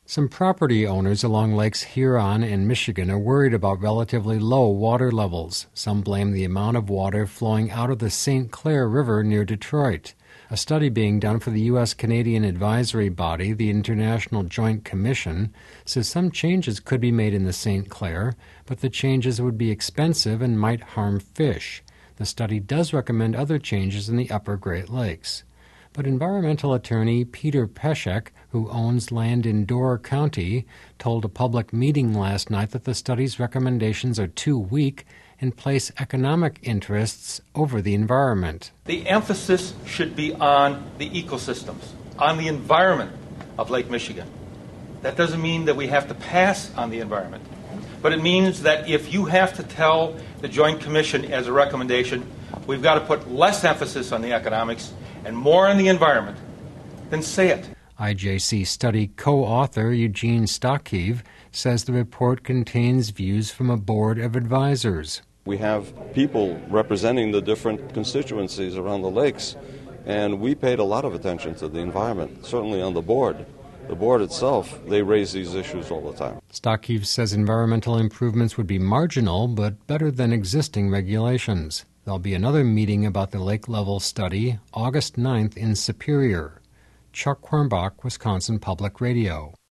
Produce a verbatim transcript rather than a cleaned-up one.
Some property owners along Lakes Huron and Michigan are worried about relatively low water levels. Some blame the amount of water flowing out of the Saint Clair River near Detroit. A study being done for the U S Canadian advisory body, the International Joint Commission, says some changes could be made in the Saint Clair, but the changes would be expensive and might harm fish. The study does recommend other changes in the upper Great Lakes. But environmental attorney Peter Peshek, who owns land in Door County, told a public meeting last night that the study's recommendations are too weak and place economic interests over the environment. The emphasis should be on the ecosystems, on the environment of Lake Michigan. That doesn't mean that we have to pass on the environment, but it means that if you have to tell the Joint Commission as a recommendation, we've got to put less emphasis on the economics and more on the environment, then say it. I J C study co-author Eugene Stockiv says the report contains views from a board of advisors. We have people representing the different constituencies around the lakes, and we paid a lot of attention to the environment, certainly on the board. The board itself, they raise these issues all the time. Stockiv says environmental improvements would be marginal, but better than existing regulations. There'll be another meeting about the lake level study August ninth in Superior. Chuck Quirmbach, Wisconsin Public Radio.